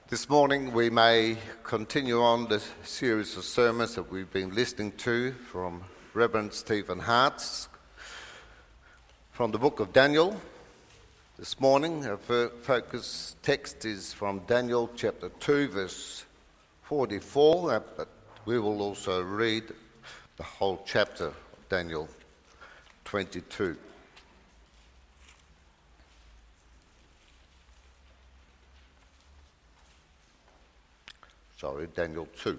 This morning we may continue on the series of sermons that we've been listening to from Reverend Stephen Hart's from the book of Daniel. This morning our focus text is from Daniel chapter 2 verse 44, but we will also read the whole chapter of Daniel 22. Daniel 2.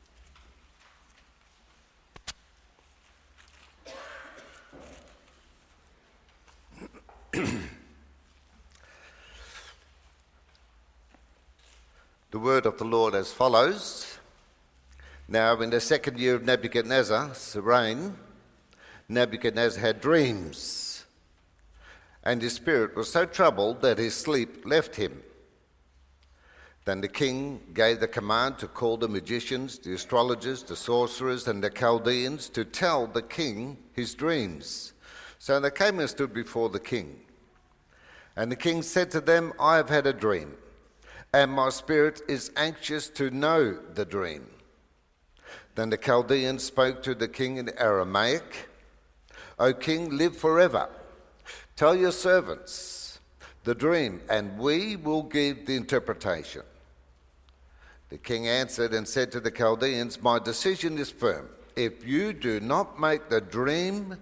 The word of the Lord as follows. Now in the second year of Nebuchadnezzar's reign, Nebuchadnezzar had dreams, and his spirit was so troubled that his sleep left him. Then the king gave the command to call the magicians, the astrologers, the sorcerers, and the Chaldeans to tell the king his dreams. So they came and stood before the king. And the king said to them, I have had a dream, and my spirit is anxious to know the dream. Then the Chaldeans spoke to the king in Aramaic, O king, live forever. Tell your servants the dream, and we will give the interpretation. The king answered and said to the Chaldeans, my decision is firm. If you do not make known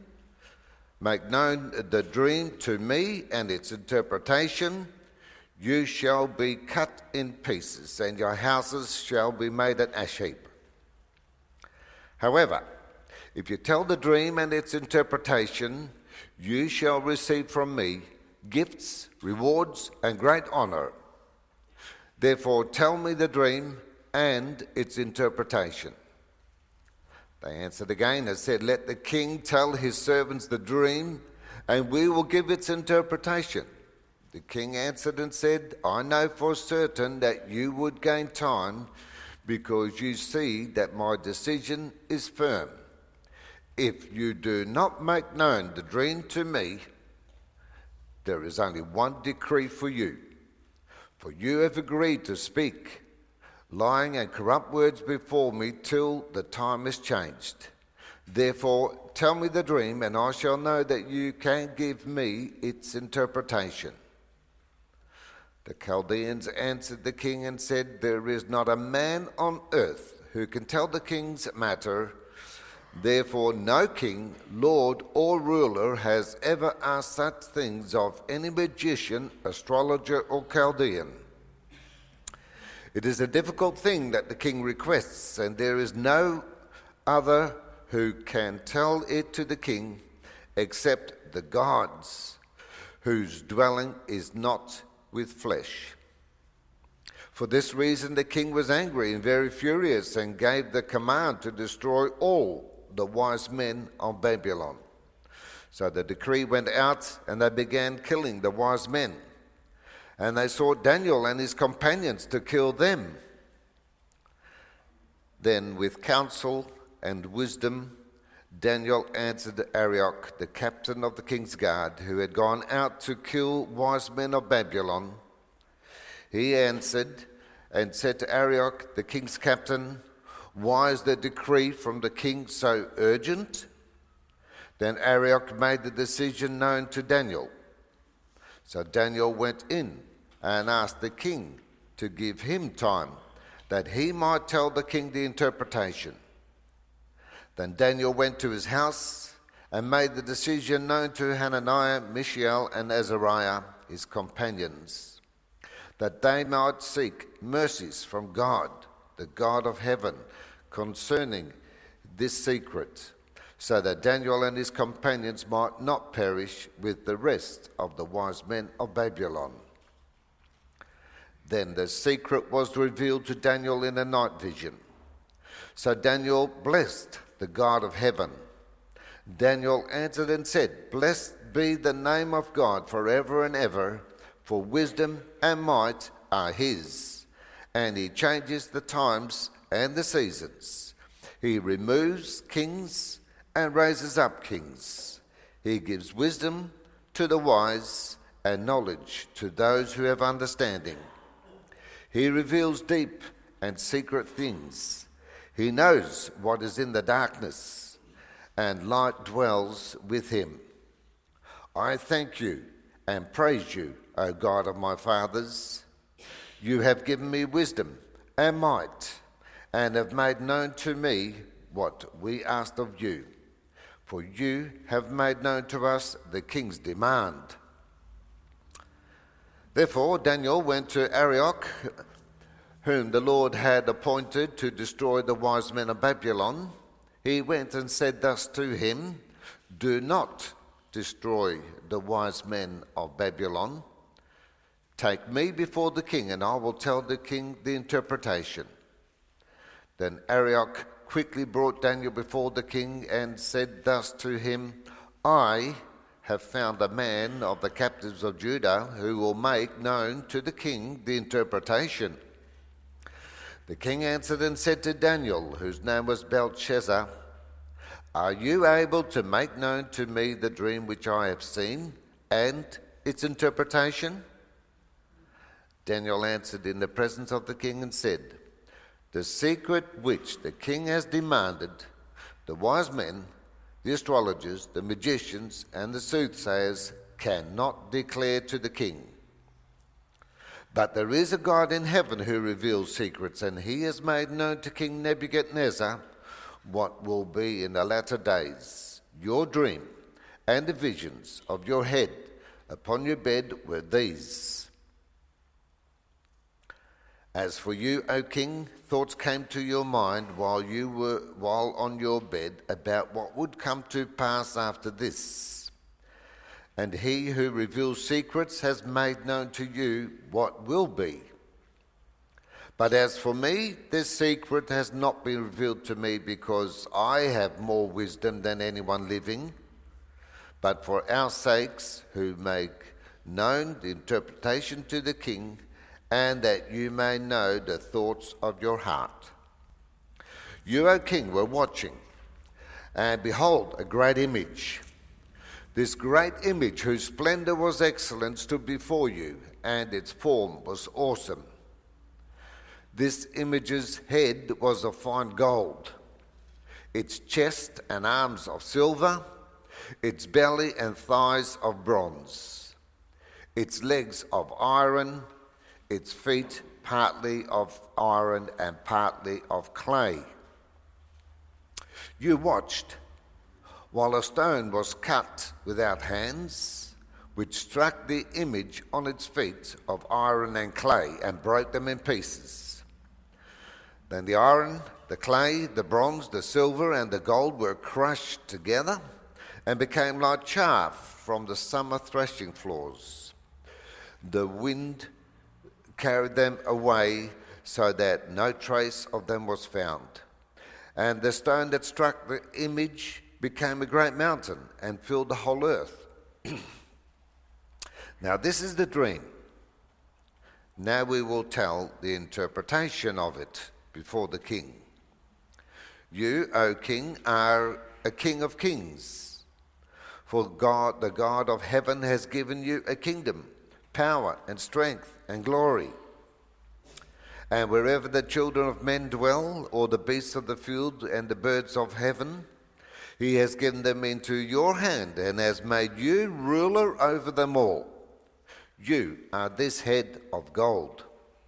the dream to me and its interpretation, you shall be cut in pieces, and your houses shall be made an ash heap. However, if you tell the dream and its interpretation, you shall receive from me gifts, rewards, and great honor. Therefore, tell me the dream and its interpretation. They answered again and said, let the king tell his servants the dream, and we will give its interpretation. The king answered and said, I know for certain that you would gain time, because you see that my decision is firm. If you do not make known the dream to me, there is only one decree for you. For you have agreed to speak lying and corrupt words before me till the time is changed. Therefore, tell me the dream, and I shall know that you can give me its interpretation. The Chaldeans answered the king and said, there is not a man on earth who can tell the king's matter. Therefore, no king, lord, or ruler has ever asked such things of any magician, astrologer, or Chaldean. It is a difficult thing that the king requests, and there is no other who can tell it to the king except the gods, whose dwelling is not with flesh. For this reason the king was angry and very furious, and gave the command to destroy all the wise men of Babylon. So the decree went out, and they began killing the wise men. And they sought Daniel and his companions to kill them. Then with counsel and wisdom, Daniel answered Arioch, the captain of the king's guard, who had gone out to kill wise men of Babylon. He answered and said to Arioch, the king's captain, why is the decree from the king so urgent? Then Arioch made the decision known to Daniel. So Daniel went in and asked the king to give him time, that he might tell the king the interpretation. Then Daniel went to his house and made the decision known to Hananiah, Mishael, and Azariah, his companions, that they might seek mercies from God, the God of heaven, concerning this secret, so that Daniel and his companions might not perish with the rest of the wise men of Babylon. Then the secret was revealed to Daniel in a night vision. So Daniel blessed the God of heaven. Daniel answered and said, blessed be the name of God forever and ever, for wisdom and might are his, and he changes the times and the seasons. He removes kings and raises up kings. He gives wisdom to the wise and knowledge to those who have understanding. He reveals deep and secret things. He knows what is in the darkness, and light dwells with him. I thank you and praise you, O God of my fathers. You have given me wisdom and might, and have made known to me what we asked of you. For you have made known to us the king's demand. Therefore Daniel went to Arioch, whom the Lord had appointed to destroy the wise men of Babylon. He went and said thus to him, do not destroy the wise men of Babylon. Take me before the king, and I will tell the king the interpretation. Then Arioch quickly brought Daniel before the king and said thus to him, I have found a man of the captives of Judah who will make known to the king the interpretation. The king answered and said to Daniel, whose name was Belteshazzar, are you able to make known to me the dream which I have seen and its interpretation? Daniel answered in the presence of the king and said, the secret which the king has demanded, the wise men, the astrologers, the magicians, and the soothsayers cannot declare to the king. But there is a God in heaven who reveals secrets, and he has made known to King Nebuchadnezzar what will be in the latter days. Your dream and the visions of your head upon your bed were these. As for you, O king, thoughts came to your mind while on your bed about what would come to pass after this. And he who reveals secrets has made known to you what will be. But as for me, this secret has not been revealed to me because I have more wisdom than anyone living, but for our sakes who make known the interpretation to the king, and that you may know the thoughts of your heart. You, O king, were watching, and behold, a great image. This great image, whose splendor was excellent, stood before you, and its form was awesome. This image's head was of fine gold, its chest and arms of silver, its belly and thighs of bronze, its legs of iron, its feet partly of iron and partly of clay. You watched while a stone was cut without hands, which struck the image on its feet of iron and clay and broke them in pieces. Then the iron, the clay, the bronze, the silver, and the gold were crushed together and became like chaff from the summer threshing floors. The wind carried them away so that no trace of them was found. And the stone that struck the image became a great mountain and filled the whole earth. Now this is the dream. Now we will tell the interpretation of it before the king. You, O king, are a king of kings. For God, the God of heaven, has given you a kingdom, power and strength and glory. And wherever the children of men dwell, or the beasts of the field and the birds of heaven, he has given them into your hand and has made you ruler over them all. You are this head of gold.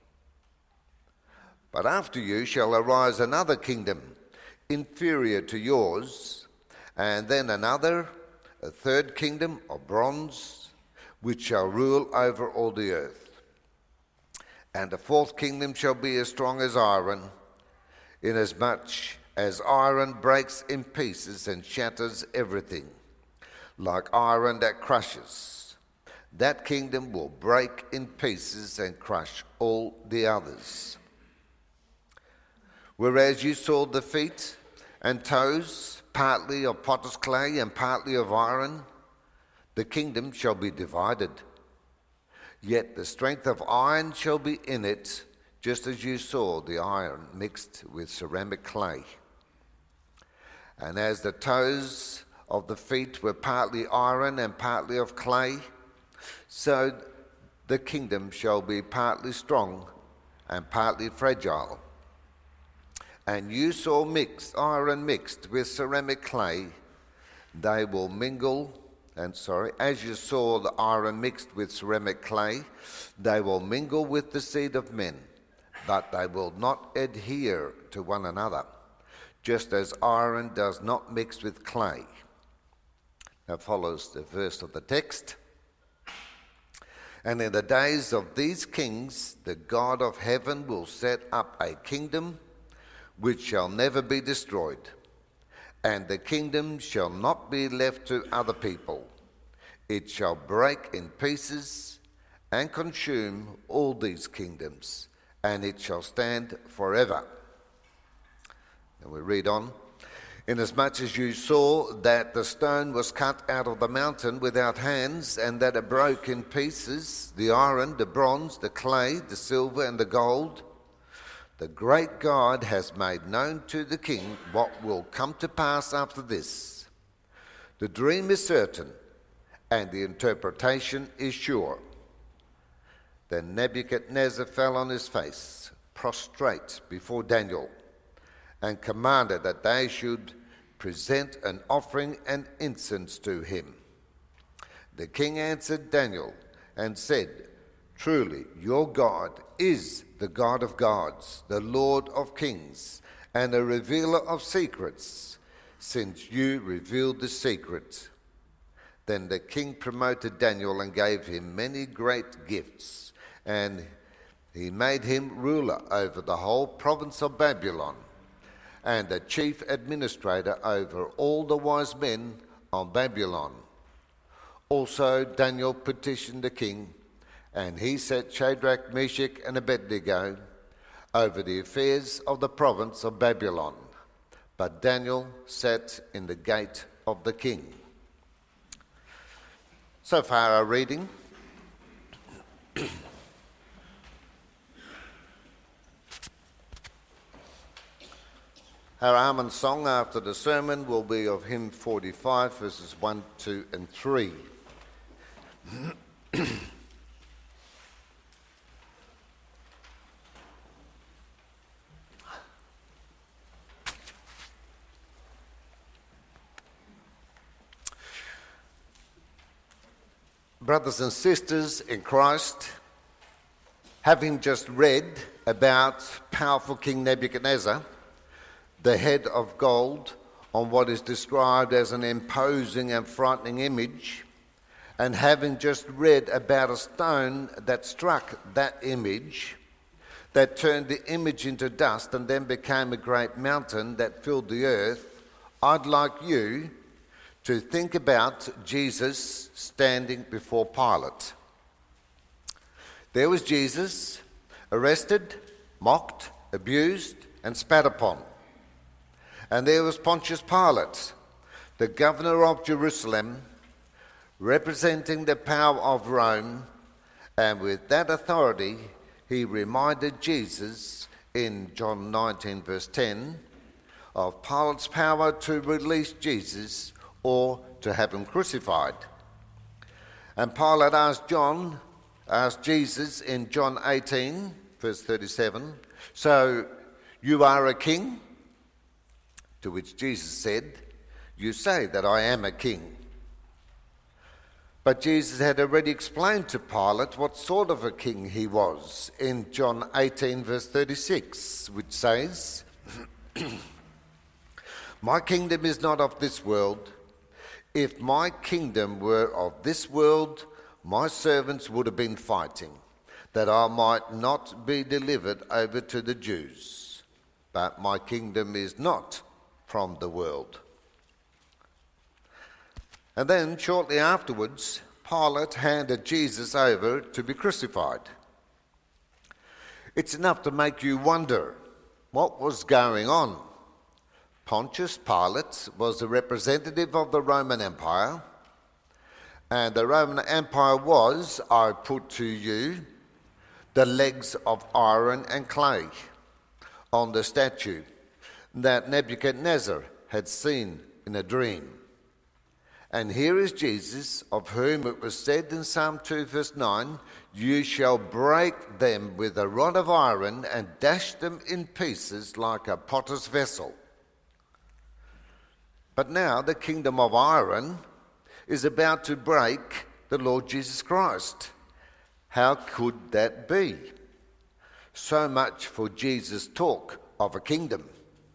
But after you shall arise another kingdom, inferior to yours, and then another, a third kingdom of bronze, which shall rule over all the earth. And the fourth kingdom shall be as strong as iron, inasmuch as iron breaks in pieces and shatters everything, like iron that crushes. That kingdom will break in pieces and crush all the others. Whereas you saw the feet and toes, partly of potter's clay and partly of iron, the kingdom shall be divided. Yet the strength of iron shall be in it, just as you saw the iron mixed with ceramic clay. And as the toes of the feet were partly iron and partly of clay, so the kingdom shall be partly strong and partly fragile. And you saw iron mixed with ceramic clay. They will mingle, as you saw the iron mixed with ceramic clay, they will mingle with the seed of men, but they will not adhere to one another, just as iron does not mix with clay. Now follows the verse of the text. And in the days of these kings, the God of heaven will set up a kingdom which shall never be destroyed, and the kingdom shall not be left to other people. It shall break in pieces and consume all these kingdoms, and it shall stand forever. And we read on. Inasmuch as you saw that the stone was cut out of the mountain without hands, and that it broke in pieces the iron, the bronze, the clay, the silver, and the gold, the great God has made known to the king what will come to pass after this. The dream is certain, and the interpretation is sure. Then Nebuchadnezzar fell on his face, prostrate before Daniel, and commanded that they should present an offering and incense to him. The king answered Daniel and said, Truly, your God is the God of gods, the Lord of kings, and a revealer of secrets, since you revealed the secret. Then the king promoted Daniel and gave him many great gifts, and he made him ruler over the whole province of Babylon, and the chief administrator over all the wise men of Babylon. Also Daniel petitioned the king, and he set Shadrach, Meshach, and Abednego over the affairs of the province of Babylon. But Daniel sat in the gate of the king. So far our reading. Our Amen song after the sermon will be of hymn 45, verses 1, 2 and 3. Brothers and sisters in Christ, having just read about powerful King Nebuchadnezzar, the head of gold on what is described as an imposing and frightening image, and having just read about a stone that struck that image, that turned the image into dust and then became a great mountain that filled the earth, I'd like you to think about Jesus standing before Pilate. There was Jesus, arrested, mocked, abused, and spat upon. And there was Pontius Pilate, the governor of Jerusalem, representing the power of Rome, and with that authority he reminded Jesus in John 19 verse 10 of Pilate's power to release Jesus or to have him crucified. And Pilate asked Jesus in John 18 verse 37, "So you are a king?" To which Jesus said, "You say that I am a king." But Jesus had already explained to Pilate what sort of a king he was in John 18 verse 36, which says, "My kingdom is not of this world. If my kingdom were of this world, my servants would have been fighting, that I might not be delivered over to the Jews. But my kingdom is not from the world." And then, shortly afterwards, Pilate handed Jesus over to be crucified. It's enough to make you wonder what was going on. Pontius Pilate was a representative of the Roman Empire, and the Roman Empire was, I put to you, the legs of iron and clay on the statue that Nebuchadnezzar had seen in a dream. And here is Jesus, of whom it was said in Psalm 2 verse 9, "You shall break them with a rod of iron and dash them in pieces like a potter's vessel." But now the kingdom of iron is about to break the Lord Jesus Christ. How could that be? So much for Jesus' talk of a kingdom.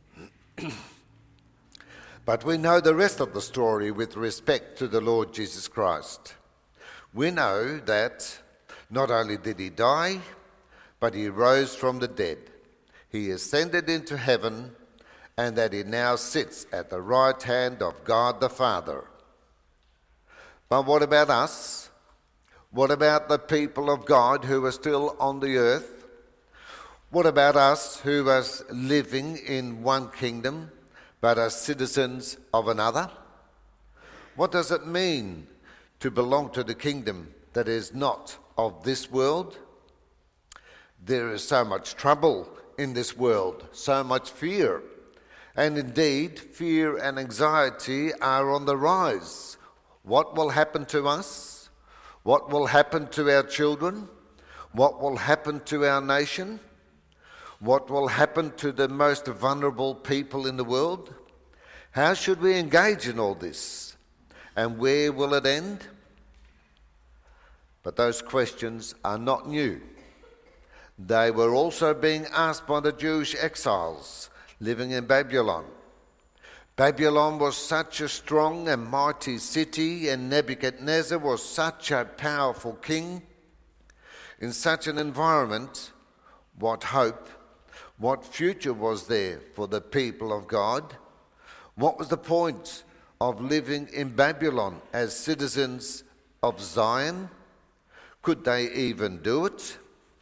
But we know the rest of the story with respect to the Lord Jesus Christ. We know that not only did he die, but he rose from the dead. He ascended into heaven, and that he now sits at the right hand of God the Father. But what about us? What about the people of God who are still on the earth? What about us who are living in one kingdom but are citizens of another? What does it mean to belong to the kingdom that is not of this world? There is so much trouble in this world, so much fear. And indeed, fear and anxiety are on the rise. What will happen to us? What will happen to our children? What will happen to our nation? What will happen to the most vulnerable people in the world? How should we engage in all this? And where will it end? But those questions are not new. They were also being asked by the Jewish exiles living in Babylon. Babylon was such a strong and mighty city, and Nebuchadnezzar was such a powerful king. In such an environment, what hope, what future was there for the people of God? What was the point of living in Babylon as citizens of Zion? Could they even do it?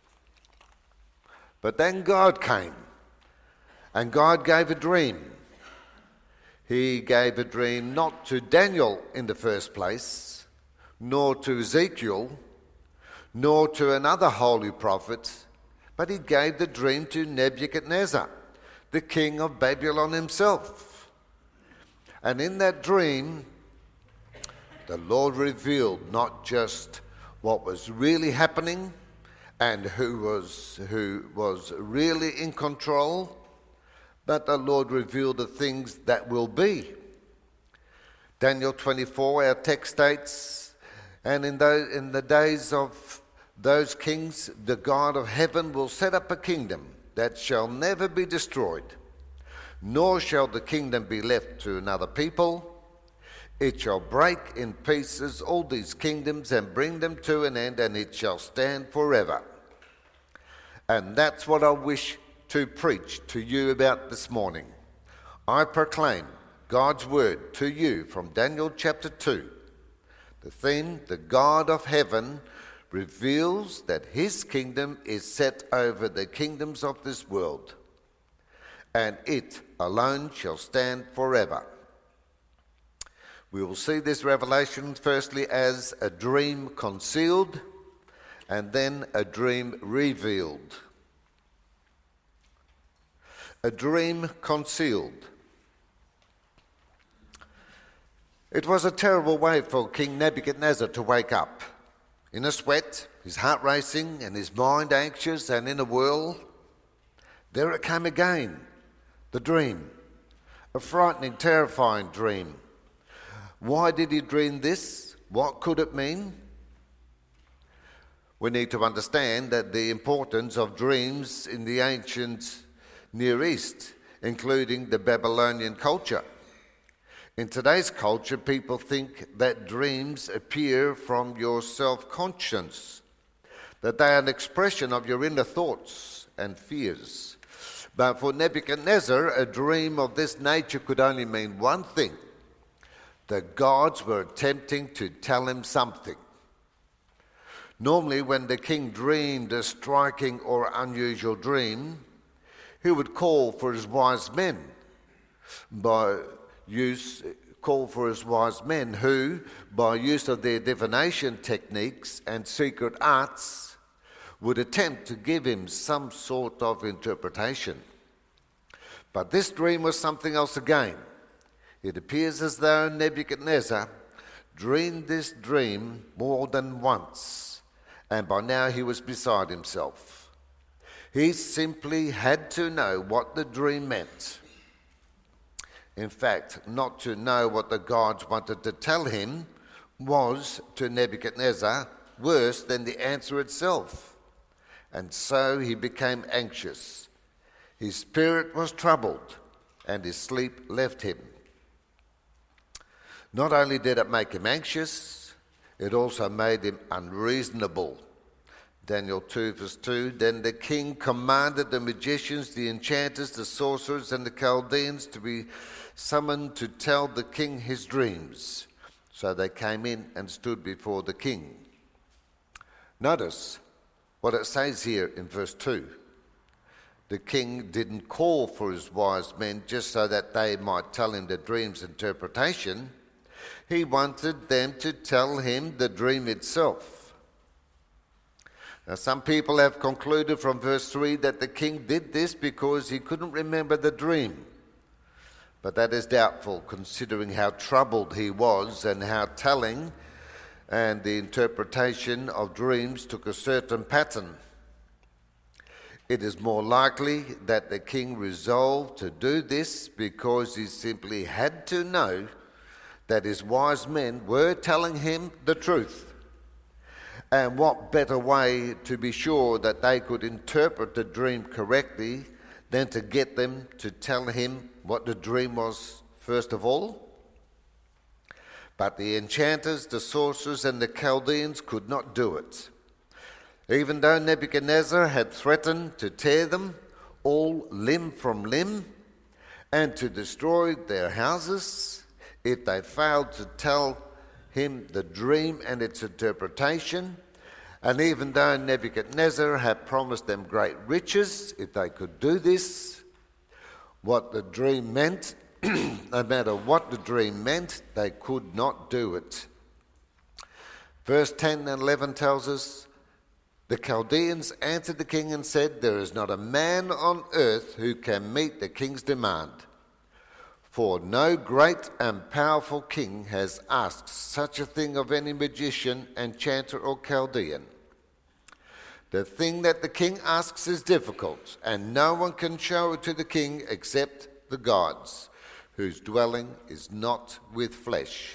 But then God came, and God gave a dream. He gave a dream not to Daniel in the first place, nor to Ezekiel, nor to another holy prophet, but he gave the dream to Nebuchadnezzar, the king of Babylon himself. And in that dream, the Lord revealed not just what was really happening and who was really in control, but the Lord revealed the things that will be. Daniel 24, our text states, "And in the days of those kings, the God of heaven will set up a kingdom that shall never be destroyed, nor shall the kingdom be left to another people. It shall break in pieces all these kingdoms and bring them to an end, and it shall stand forever." And that's what I wish to preach to you about this morning. I proclaim God's word to you from Daniel chapter 2. The theme, the God of heaven reveals that his kingdom is set over the kingdoms of this world, and it alone shall stand forever. We will see this revelation firstly as a dream concealed, and then a dream revealed. A dream concealed. It was a terrible way for King Nebuchadnezzar to wake up. In a sweat, his heart racing and his mind anxious and in a whirl. There it came again, the dream. A frightening, terrifying dream. Why did he dream this? What could it mean? We need to understand that the importance of dreams in the ancient Near East, including the Babylonian culture. In today's culture, people think that dreams appear from your self-conscience, that they are an expression of your inner thoughts and fears. But for Nebuchadnezzar, a dream of this nature could only mean one thing: the gods were attempting to tell him something. Normally, when the king dreamed a striking or unusual dream, he would call for his wise men who, by use of their divination techniques and secret arts, would attempt to give him some sort of interpretation. But this dream was something else again. It appears as though Nebuchadnezzar dreamed this dream more than once, and by now he was beside himself. He simply had to know what the dream meant. In fact, not to know what the gods wanted to tell him was, to Nebuchadnezzar, worse than the answer itself. And so he became anxious. His spirit was troubled, and his sleep left him. Not only did it make him anxious, it also made him unreasonable. Daniel 2 verse 2, then the king commanded the magicians, the enchanters, the sorcerers, and the Chaldeans to be summoned to tell the king his dreams. So they came in and stood before the king. Notice what it says here in verse 2. The king didn't call for his wise men just so that they might tell him the dream's interpretation. He wanted them to tell him the dream itself. Now, some people have concluded from verse 3 that the king did this because he couldn't remember the dream. But that is doubtful, considering how troubled he was and how telling and the interpretation of dreams took a certain pattern. It is more likely that the king resolved to do this because he simply had to know that his wise men were telling him the truth. And what better way to be sure that they could interpret the dream correctly than to get them to tell him what the dream was first of all? But the enchanters, the sorcerers, and the Chaldeans could not do it. Even though Nebuchadnezzar had threatened to tear them all limb from limb and to destroy their houses if they failed to tell him the dream and its interpretation, and even though Nebuchadnezzar had promised them great riches if they could do this, what the dream meant, no matter what the dream meant, they could not do it. Verse 10 and 11 tells us, the Chaldeans answered the king and said, there is not a man on earth who can meet the king's demand. For no great and powerful king has asked such a thing of any magician, enchanter, or Chaldean. The thing that the king asks is difficult, and no one can show it to the king except the gods, whose dwelling is not with flesh.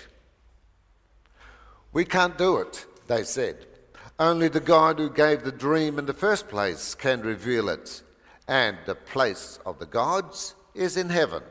We can't do it, they said. Only the God who gave the dream in the first place can reveal it, and the place of the gods is in heaven.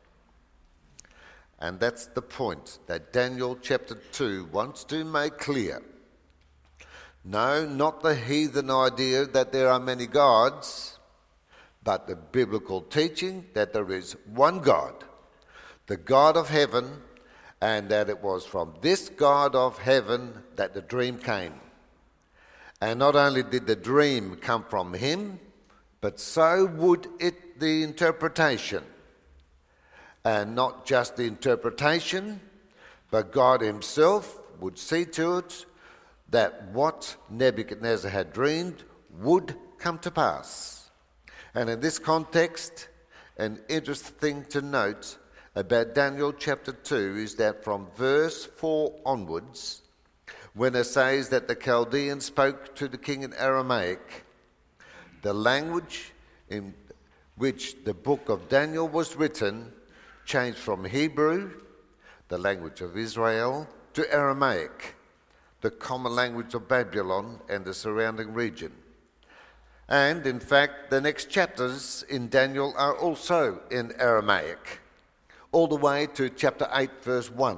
And that's the point that Daniel chapter 2 wants to make clear. No, not the heathen idea that there are many gods, but the biblical teaching that there is one God, the God of heaven, and that it was from this God of heaven that the dream came. And not only did the dream come from him, but so would it the interpretation. And not just the interpretation, but God himself would see to it that what Nebuchadnezzar had dreamed would come to pass. And in this context, an interesting thing to note about Daniel chapter 2 is that from verse 4 onwards, when it says that the Chaldeans spoke to the king in Aramaic, the language in which the book of Daniel was written changed from Hebrew, the language of Israel, to Aramaic, the common language of Babylon and the surrounding region. And in fact, the next chapters in Daniel are also in Aramaic, all the way to chapter 8, verse 1.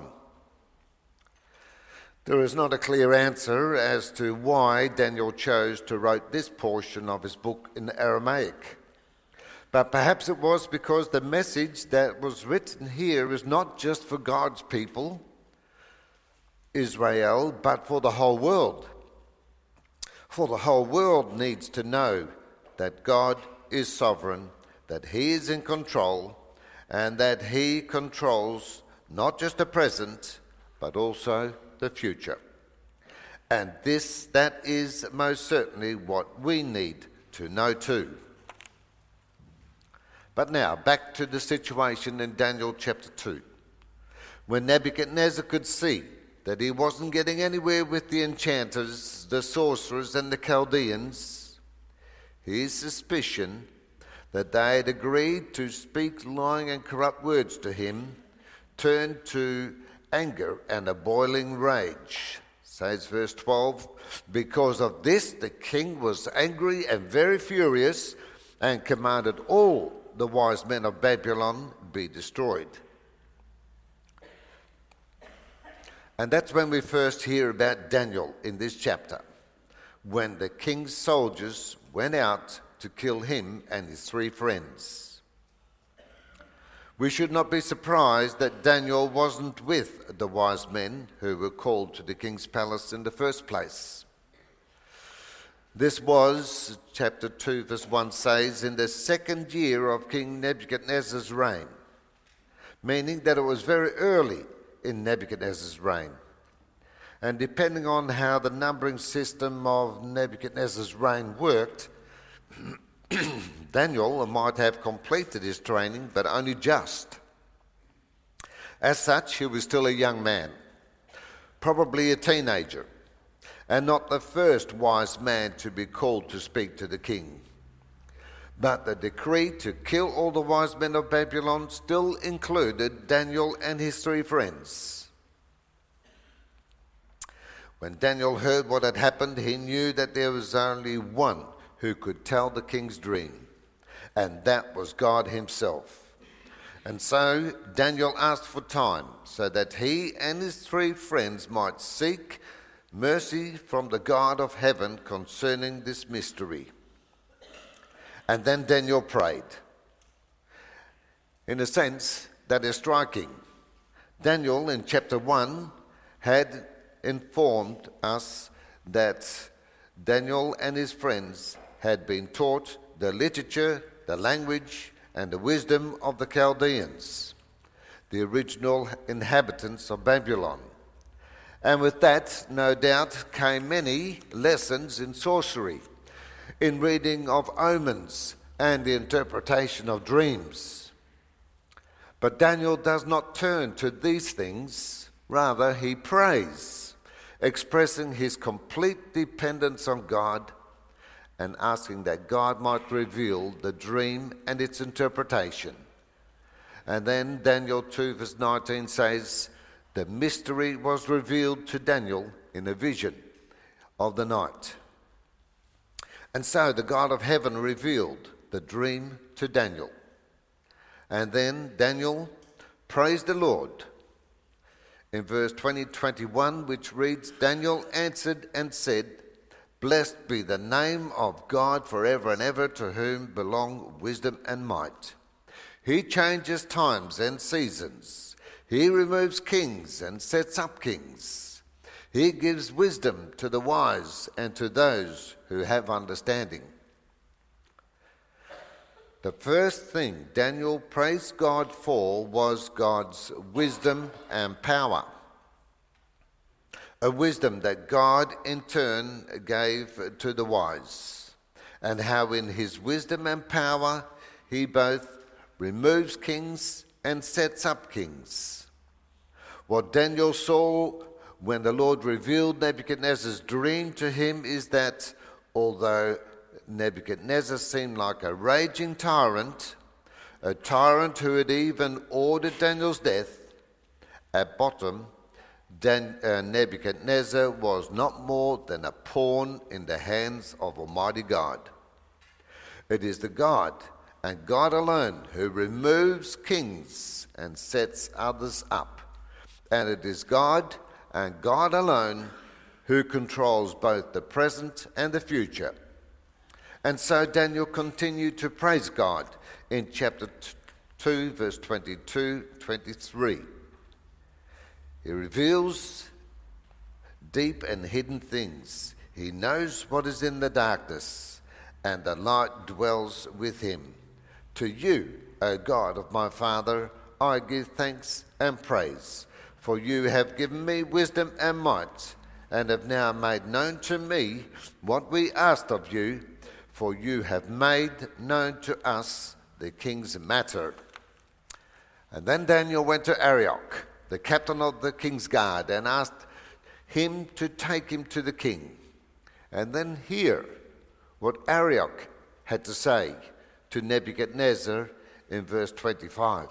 There is not a clear answer as to why Daniel chose to write this portion of his book in Aramaic. But perhaps it was because the message that was written here is not just for God's people, Israel, but for the whole world. For the whole world needs to know that God is sovereign, that he is in control, and that he controls not just the present, but also the future. And that is most certainly what we need to know too. But now, back to the situation in Daniel chapter 2. When Nebuchadnezzar could see that he wasn't getting anywhere with the enchanters, the sorcerers, and the Chaldeans, his suspicion that they had agreed to speak lying and corrupt words to him turned to anger and a boiling rage. Says verse 12, because of this the king was angry and very furious and commanded all the wise men of Babylon be destroyed. And that's when we first hear about Daniel in this chapter, when the king's soldiers went out to kill him and his 3 friends. We should not be surprised that Daniel wasn't with the wise men who were called to the king's palace in the first place. This was, chapter 2 verse 1 says, in the 2nd year of King Nebuchadnezzar's reign, meaning that it was very early in Nebuchadnezzar's reign. And depending on how the numbering system of Nebuchadnezzar's reign worked, Daniel might have completed his training, but only just. As such, he was still a young man, probably a teenager, and not the first wise man to be called to speak to the king. But the decree to kill all the wise men of Babylon still included Daniel and his 3 friends. When Daniel heard what had happened, he knew that there was only one who could tell the king's dream, and that was God himself. And so Daniel asked for time so that he and his 3 friends might seek mercy from the God of heaven concerning this mystery. And then Daniel prayed. In a sense, that is striking. Daniel in chapter 1 had informed us that Daniel and his friends had been taught the literature, the language, and the wisdom of the Chaldeans, the original inhabitants of Babylon. And with that, no doubt, came many lessons in sorcery, in reading of omens, and the interpretation of dreams. But Daniel does not turn to these things, rather he prays, expressing his complete dependence on God and asking that God might reveal the dream and its interpretation. And then Daniel 2 verse 19 says, the mystery was revealed to Daniel in a vision of the night. And so the God of heaven revealed the dream to Daniel. And then Daniel praised the Lord. In verse 20-21, which reads, Daniel answered and said, blessed be the name of God forever and ever, to whom belong wisdom and might. He changes times and seasons. He removes kings and sets up kings. He gives wisdom to the wise and to those who have understanding. The first thing Daniel praised God for was God's wisdom and power. A wisdom that God in turn gave to the wise, and how in his wisdom and power he both removes kings and sets up kings. What Daniel saw when the Lord revealed Nebuchadnezzar's dream to him is that although Nebuchadnezzar seemed like a raging tyrant, a tyrant who had even ordered Daniel's death, at bottom, Nebuchadnezzar was not more than a pawn in the hands of Almighty God. It is the God and God alone who removes kings and sets others up. And it is God and God alone who controls both the present and the future. And so Daniel continued to praise God in chapter 2, verse 22-23. He reveals deep and hidden things. He knows what is in the darkness, and the light dwells with him. To you, O God of my father, I give thanks and praise, for you have given me wisdom and might, and have now made known to me what we asked of you, for you have made known to us the king's matter. And then Daniel went to Arioch, the captain of the king's guard, and asked him to take him to the king. And then hear what Arioch had to say to Nebuchadnezzar in verse 25.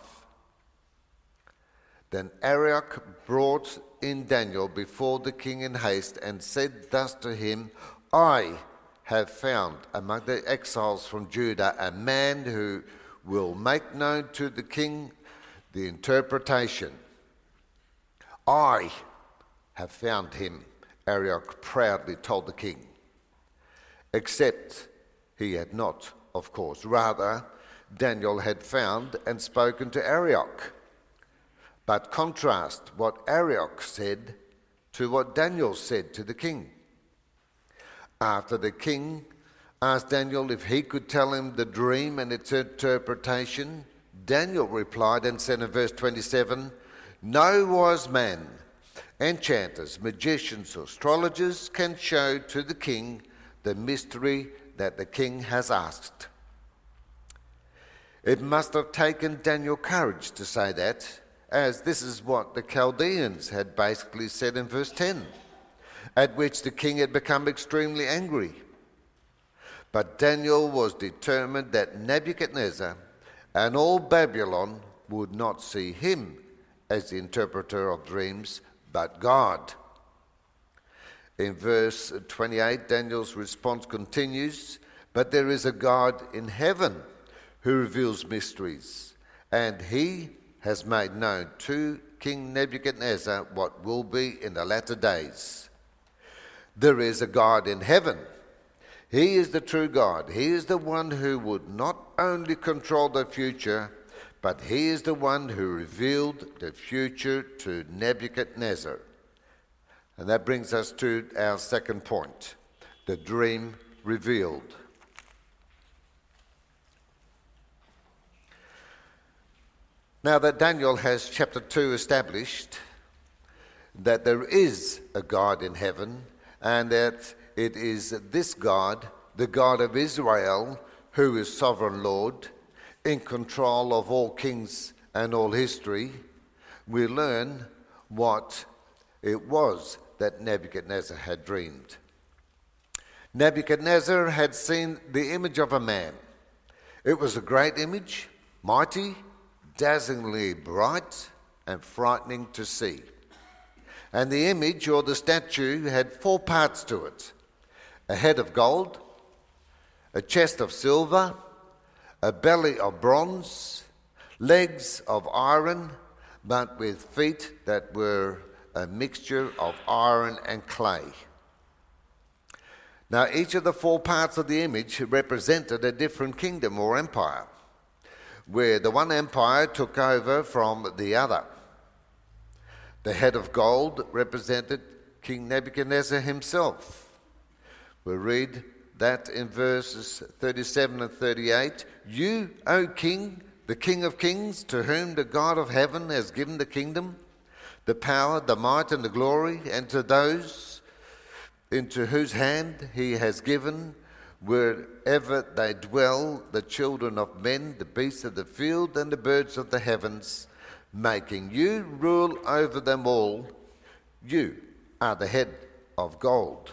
Then Arioch brought in Daniel before the king in haste and said thus to him, I have found among the exiles from Judah a man who will make known to the king the interpretation. I have found him, Arioch proudly told the king. Except he had not, of course. Rather, Daniel had found and spoken to Arioch. But contrast what Arioch said to what Daniel said to the king. After the king asked Daniel if he could tell him the dream and its interpretation, Daniel replied and said in verse 27, no wise man, enchanters, magicians, or astrologers can show to the king the mystery that the king has asked. It must have taken Daniel courage to say that, as this is what the Chaldeans had basically said in verse 10, at which the king had become extremely angry. But Daniel was determined that Nebuchadnezzar and all Babylon would not see him as the interpreter of dreams, but God. In verse 28, Daniel's response continues, but there is a God in heaven who reveals mysteries, and he has made known to King Nebuchadnezzar what will be in the latter days. There is a God in heaven. He is the true God. He is the one who would not only control the future, but he is the one who revealed the future to Nebuchadnezzar. And that brings us to our second point, the dream revealed. Now that Daniel has chapter 2 established that there is a God in heaven, and that it is this God, the God of Israel, who is sovereign Lord, in control of all kings and all history, we learn what it was that Nebuchadnezzar had dreamed. Nebuchadnezzar had seen the image of a man. It was a great image, mighty, dazzlingly bright, and frightening to see. And the image, or the statue, had 4 parts to it: a head of gold, a chest of silver, a belly of bronze, legs of iron, but with feet that were a mixture of iron and clay. Now, each of the 4 parts of the image represented a different kingdom or empire, where the one empire took over from the other. The head of gold represented King Nebuchadnezzar himself. We read that in verses 37 and 38, you, O king, the King of kings, to whom the God of heaven has given the kingdom, the power, the might, and the glory, and to those into whose hand he has given, wherever they dwell, the children of men, the beasts of the field, and the birds of the heavens, making you rule over them all. You are the head of gold.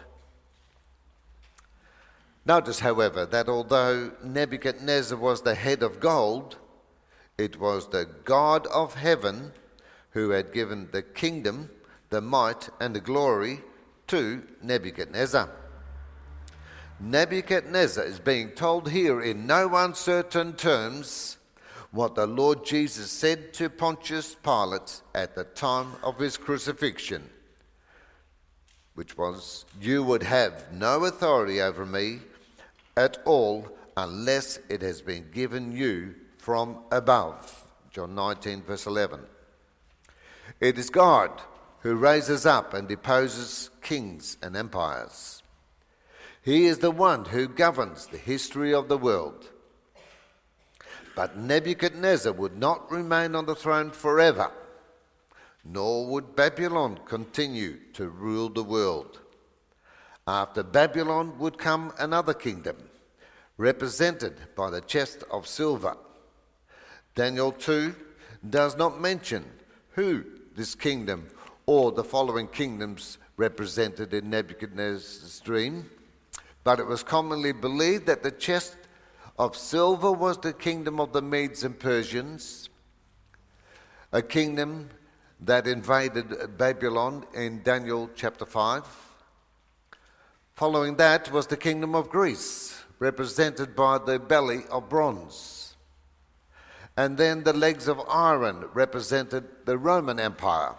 Notice, however, that although Nebuchadnezzar was the head of gold, it was the God of heaven who had given the kingdom, the might, and the glory to Nebuchadnezzar. Nebuchadnezzar is being told here in no uncertain terms what the Lord Jesus said to Pontius Pilate at the time of his crucifixion, which was, you would have no authority over me at all unless it has been given you from above. John 19, verse 11. It is God who raises up and deposes kings and empires. He is the one who governs the history of the world. But Nebuchadnezzar would not remain on the throne forever, nor would Babylon continue to rule the world. After Babylon would come another kingdom, represented by the chest of silver. Daniel 2 does not mention who this kingdom or the following kingdoms represented in Nebuchadnezzar's dream, but it was commonly believed that the chest of silver was the kingdom of the Medes and Persians, a kingdom that invaded Babylon in Daniel chapter 5. Following that was the kingdom of Greece, represented by the belly of bronze. And then the legs of iron represented the Roman Empire.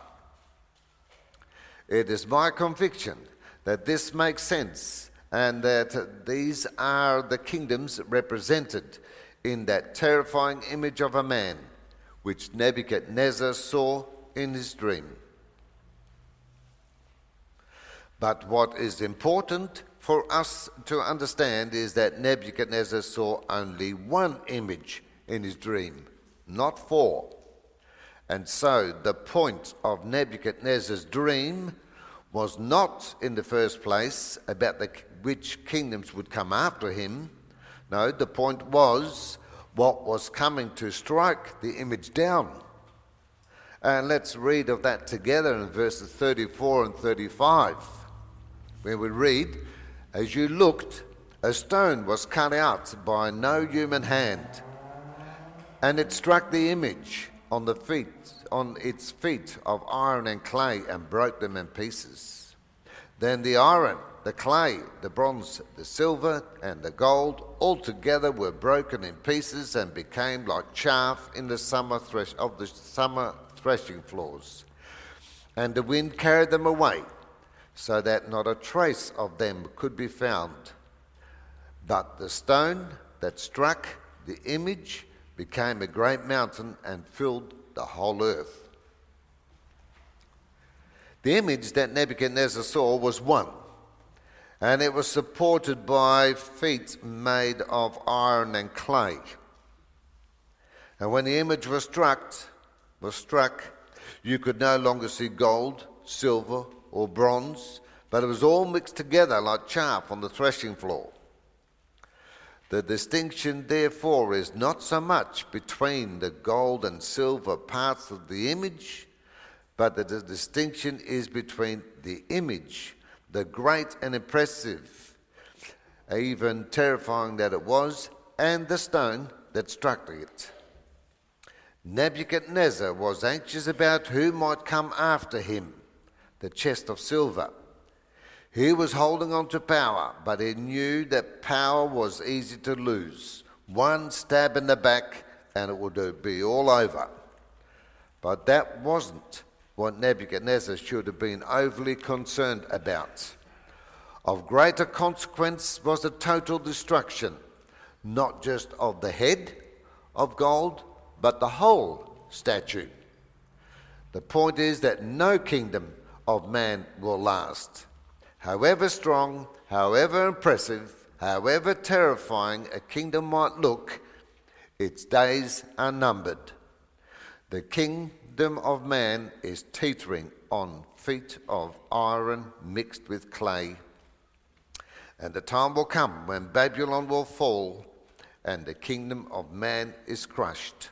It is my conviction that this makes sense and that these are the kingdoms represented in that terrifying image of a man which Nebuchadnezzar saw in his dream. But what is important for us to understand is that Nebuchadnezzar saw only one image in his dream, not four. And so the point of Nebuchadnezzar's dream was not in the first place about which kingdoms would come after him. No, the point was what was coming to strike the image down. And let's read of that together in verses 34 and 35, where we read, "As you looked, a stone was cut out by no human hand, and it struck the image on its feet of iron and clay and broke them in pieces. Then the iron, the clay, the bronze, the silver, and the gold all together were broken in pieces and became like chaff in the summer threshing floors. And the wind carried them away, so that not a trace of them could be found. But the stone that struck the image became a great mountain and filled the whole earth." The image that Nebuchadnezzar saw was one, and it was supported by feet made of iron and clay. And when the image was struck, you could no longer see gold, silver, or bronze, but it was all mixed together like chaff on the threshing floor. The distinction, therefore, is not so much between the gold and silver parts of the image, but the distinction is between the image, the great and impressive, even terrifying that it was, and the stone that struck it. Nebuchadnezzar was anxious about who might come after him, the chest of silver. He was holding on to power, but he knew that power was easy to lose. One stab in the back and it would be all over. But that wasn't what Nebuchadnezzar should have been overly concerned about. Of greater consequence was the total destruction, not just of the head of gold, but the whole statue. The point is that no kingdom of man will last. However strong, however impressive, however terrifying a kingdom might look, its days are numbered. The kingdom of man is teetering on feet of iron mixed with clay. And the time will come when Babylon will fall and the kingdom of man is crushed.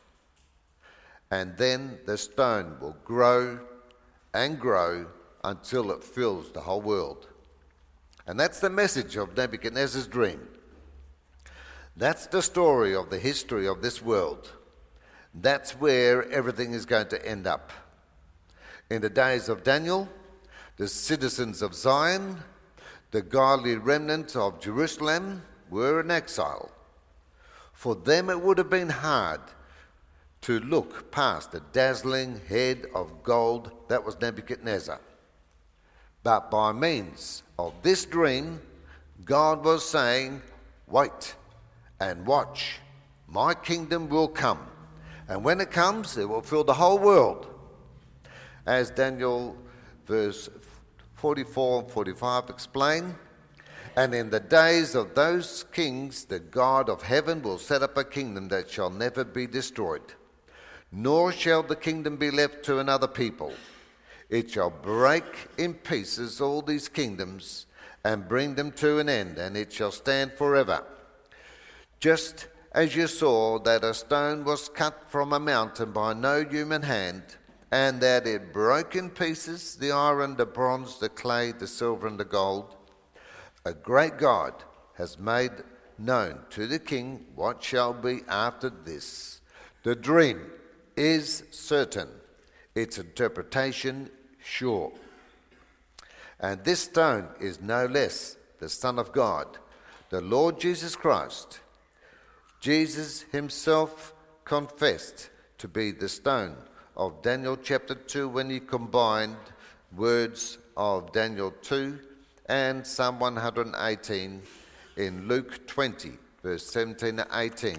And then the stone will grow and grow until it fills the whole world. And that's the message of Nebuchadnezzar's dream. That's the story of the history of this world. That's where everything is going to end up. In the days of Daniel, the citizens of Zion, the godly remnant of Jerusalem, were in exile. For them it would have been hard to look past the dazzling head of gold that was Nebuchadnezzar. But by means of this dream, God was saying, wait and watch. My kingdom will come. And when it comes, it will fill the whole world. As Daniel verse 44 and 45 explain, and in the days of those kings, the God of heaven will set up a kingdom that shall never be destroyed, nor shall the kingdom be left to another people. It shall break in pieces all these kingdoms and bring them to an end, and it shall stand forever. Just as you saw that a stone was cut from a mountain by no human hand, and that it broke in pieces the iron, the bronze, the clay, the silver, and the gold. A great God has made known to the king what shall be after this. The dream is certain, its interpretation sure. And this stone is no less the Son of God, the Lord Jesus Christ. Jesus himself confessed to be the stone of Daniel chapter 2 when he combined words of Daniel 2 and Psalm 118 in Luke 20, verse 17 and 18.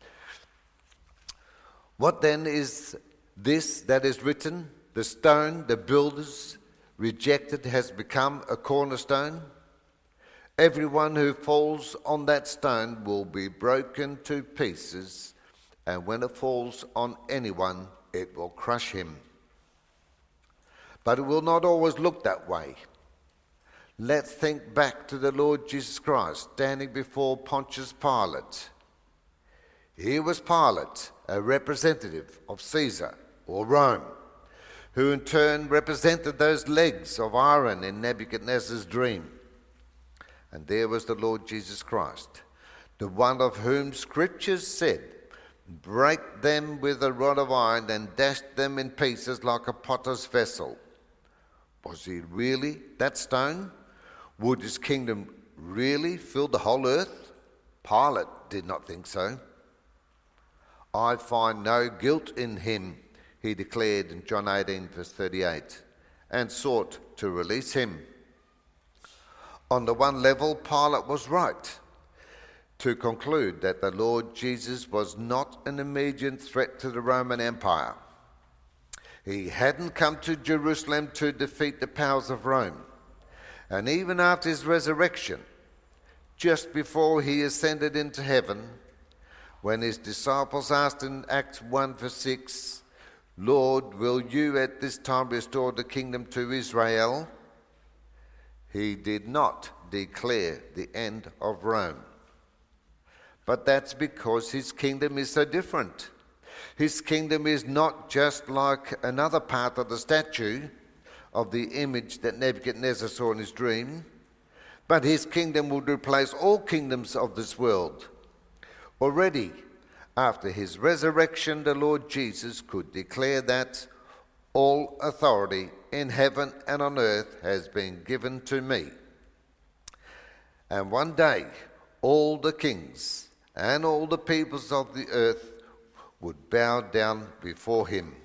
What then is this that is written? The stone the builders rejected has become a cornerstone. Everyone who falls on that stone will be broken to pieces, and when it falls on anyone, it will crush him. But it will not always look that way. Let's think back to the Lord Jesus Christ standing before Pontius Pilate. Here was Pilate, a representative of Caesar or Rome, who in turn represented those legs of iron in Nebuchadnezzar's dream. And there was the Lord Jesus Christ, the one of whom Scriptures said, break them with a rod of iron and dash them in pieces like a potter's vessel. Was he really that stone? Would his kingdom really fill the whole earth? Pilate did not think so. I find no guilt in him, he declared in John 18, verse 38, and sought to release him. On the one level, Pilate was right to conclude that the Lord Jesus was not an immediate threat to the Roman Empire. He hadn't come to Jerusalem to defeat the powers of Rome. And even after his resurrection, just before he ascended into heaven, when his disciples asked in Acts 1 verse 6, Lord, will you at this time restore the kingdom to Israel? He did not declare the end of Rome. But that's because his kingdom is so different. His kingdom is not just like another part of the statue of the image that Nebuchadnezzar saw in his dream, but his kingdom would replace all kingdoms of this world. Already, after his resurrection, the Lord Jesus could declare that all authority in heaven and on earth has been given to me. And one day, all the kings and all the peoples of the earth would bow down before him.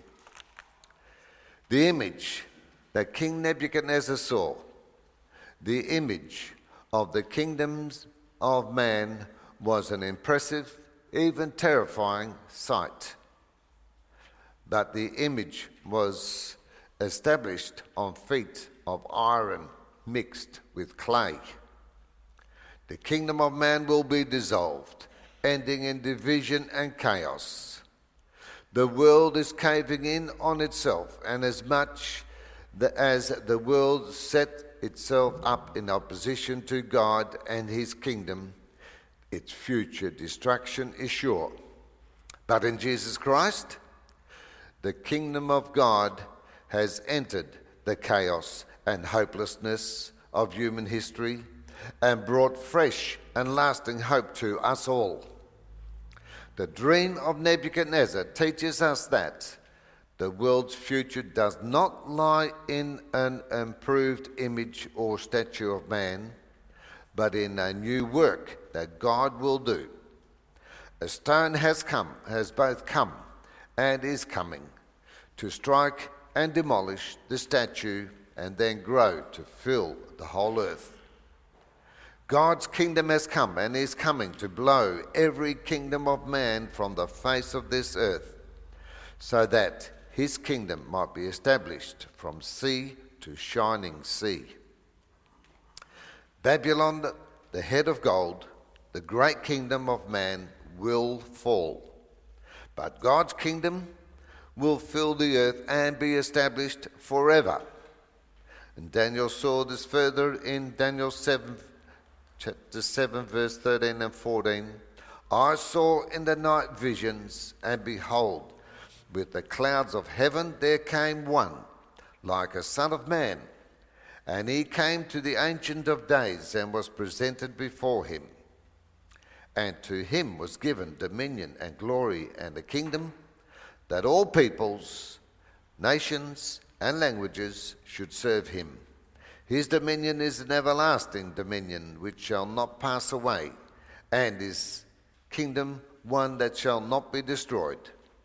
The image that King Nebuchadnezzar saw, the image of the kingdoms of man, was an impressive, even terrifying sight. But the image was established on feet of iron mixed with clay. The kingdom of man will be dissolved, ending in division and chaos. The world is caving in on itself, and as much as the world set itself up in opposition to God and his kingdom, its future destruction is sure. But in Jesus Christ, the kingdom of God has entered the chaos and hopelessness of human history and brought fresh and lasting hope to us all. The dream of Nebuchadnezzar teaches us that the world's future does not lie in an improved image or statue of man, but in a new work that God will do. A stone has both come and is coming to strike and demolish the statue and then grow to fill the whole earth. God's kingdom has come and is coming to blow every kingdom of man from the face of this earth, so that his kingdom might be established from sea to shining sea. Babylon, the head of gold, the great kingdom of man, will fall. But God's kingdom will fill the earth and be established forever. And Daniel saw this further in Daniel 7, chapter 7, verse 13 and 14. I saw in the night visions, and behold, with the clouds of heaven there came one, like a son of man. And he came to the Ancient of Days and was presented before him. And to him was given dominion and glory and a kingdom, that all peoples, nations, and languages should serve him. His dominion is an everlasting dominion which shall not pass away, and his kingdom one that shall not be destroyed.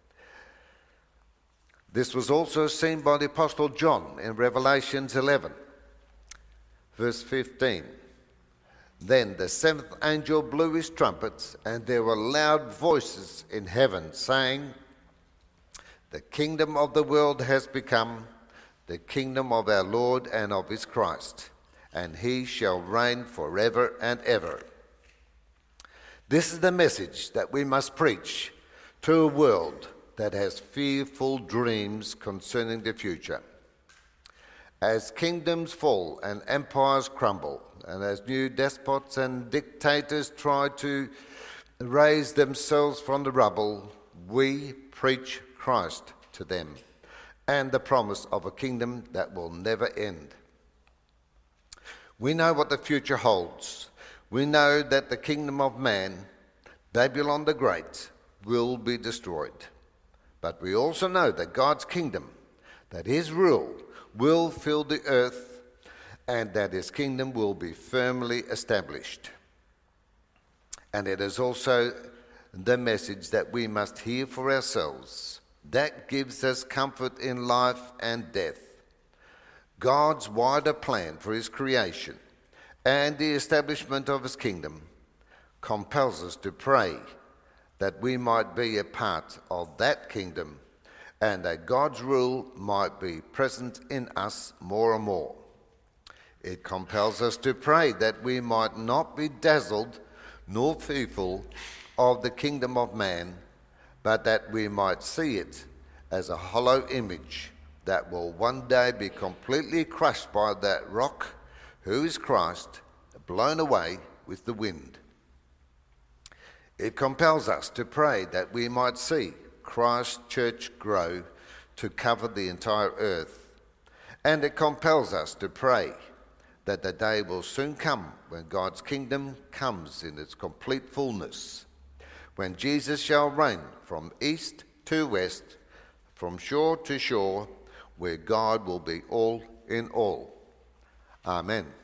This was also seen by the Apostle John in Revelation 11, verse 15. Then the seventh angel blew his trumpet, and there were loud voices in heaven saying, "The kingdom of the world has become the kingdom of our Lord and of his Christ, and he shall reign forever and ever." This is the message that we must preach to a world that has fearful dreams concerning the future. As kingdoms fall and empires crumble, and as new despots and dictators try to raise themselves from the rubble, we preach Christ to them and the promise of a kingdom that will never end. We know what the future holds. We know that the kingdom of man, Babylon the Great, will be destroyed. But we also know that God's kingdom, that his rule will fill the earth, and that his kingdom will be firmly established. And it is also the message that we must hear for ourselves. That gives us comfort in life and death. God's wider plan for his creation and the establishment of his kingdom compels us to pray that we might be a part of that kingdom and that God's rule might be present in us more and more. It compels us to pray that we might not be dazzled nor fearful of the kingdom of man, but that we might see it as a hollow image that will one day be completely crushed by that rock, who is Christ, blown away with the wind. It compels us to pray that we might see Christ's church grow to cover the entire earth. And it compels us to pray that the day will soon come when God's kingdom comes in its complete fullness, when Jesus shall reign from east to west, from shore to shore, where God will be all in all. Amen.